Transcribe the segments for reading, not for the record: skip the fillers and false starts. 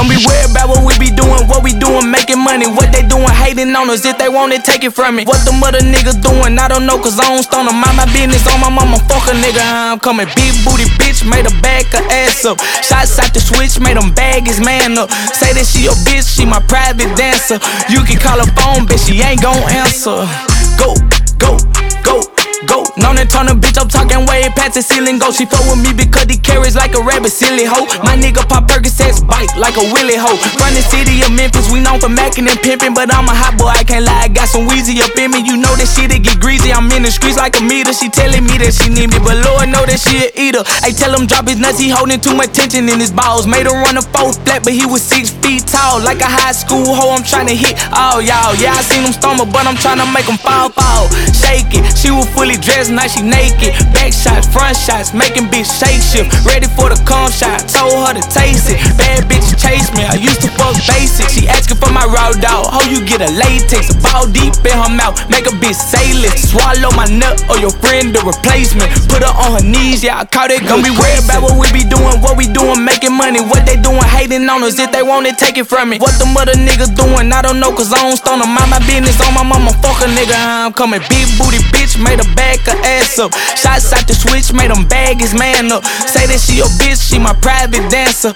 Don't be worried about what we doing, making money. What they doing, hating on us. If they want it, take it from me. What them other niggas doing, I don't know, cause I don't stone them. Mind my business on my mama, fuck a nigga. I'm coming big booty bitch, made her back her ass up. Shots out the switch, made them bag his man up. Say that she your bitch, she my private dancer. You can call her phone, bitch, she ain't gon' answer. Go, go, go, go. Known and turn a bitch up, talking way past the ceiling. Go, she fuck with me because he carries like a rabbit, silly hoe. My nigga pop Percocets, bite like a willy hoe. From the city of Memphis, we known for macking and pimping, but I'm a hot boy, I can't lie, I got some Weezy up in me. You know that shit, it get greasy, I'm in the streets like a meter. She telling me that she need me, but Lord know that she a eater. I tell him drop his nuts, he holding too much tension in his balls. Made him run a 4 flat, but he was 6 feet tall. Like a high school hoe, I'm trying to hit all y'all. Yeah, I seen him stumble, but I'm trying to make him fall. Shake it, she was fully dressed, now she naked. Back shots, front shots, making bitch shake shift. Ready for the cum shot, told her to taste it. Bad bitch chase me, I used to fuck basic. She asking for my raw dog, how you get a latex? A ball deep in her mouth, make a bitch say less. Swallow my nut or your friend the replacement. Put her on her knees, yeah, I caught it. Don't be worried about what we doing, making money. What they doing, hating on us. If they want it, take it from me. What them other niggas doing, I don't know, cause I don't stone them. Mind my business on my mama, fuck a nigga. I'm coming big booty bitch, made her back her ass up. Shots out the switch, made him bag his man up. Say that she your bitch, she my private dancer.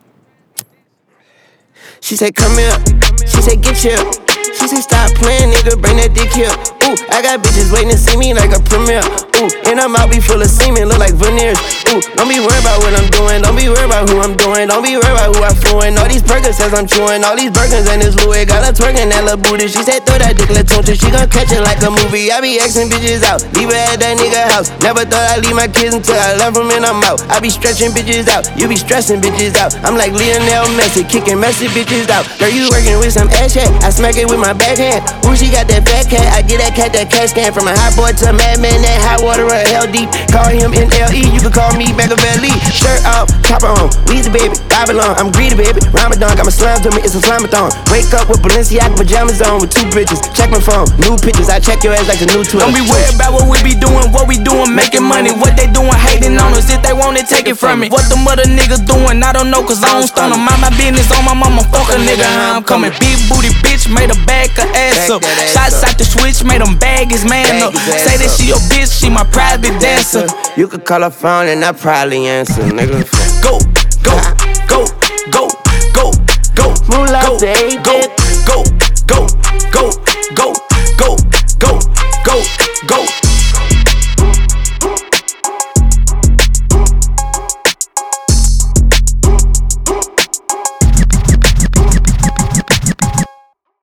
She said come here, she said get here. She said stop playing, nigga, bring that dick here. Ooh, I got bitches waiting to see me like a premiere. Ooh, and I'm out be full of semen, look like veneers. Ooh, don't be worried about what I'm doing, don't be worried about who I'm doing, don't be worried about who I'm fluent. All these burgers says I'm chewing, all these burgers and this Louis. Got her twerking that little booty, she said throw that dick, let's tune. She gon' catch it like a movie. I be Xing bitches out, leave her at that nigga house. Never thought I'd leave my kids until I left them and I'm out. I be stretching bitches out, you be stressing bitches out. I'm like Lionel Messi, kicking messy bitches out. Girl, you working with some ass shit, I smack it with my backhand. Ooh, she got that fat cat, I get that cat that cat scan. From a hot boy to a madman, that hot water or hell deep. Call him NLE, you can call me Machiavelli. Shirt off, chopper on, Weezy baby, Babylon. I'm greedy baby, Ramadan, got my slime to me, it's a slime-a-thon. Wake up with Balenciaga pajamas on with 2 bitches. Check my phone, new pictures, I check your ass like the new 12. Don't be worried about what we doing, making money. What they doing, hating on us. If they want it, take it from me. What them other niggas doing, I don't know, cause I don't stone them. Mind my business on my mama, fuck a nigga. I'm coming big booty bitch, made her back her ass up. Shots out the switch, made him bag his man up. Say that she your bitch, she my private dancer. You could call her phone and I probably answer, nigga. Go, go, go, go, go, go, Moolah, go, baby. go, go, go, go.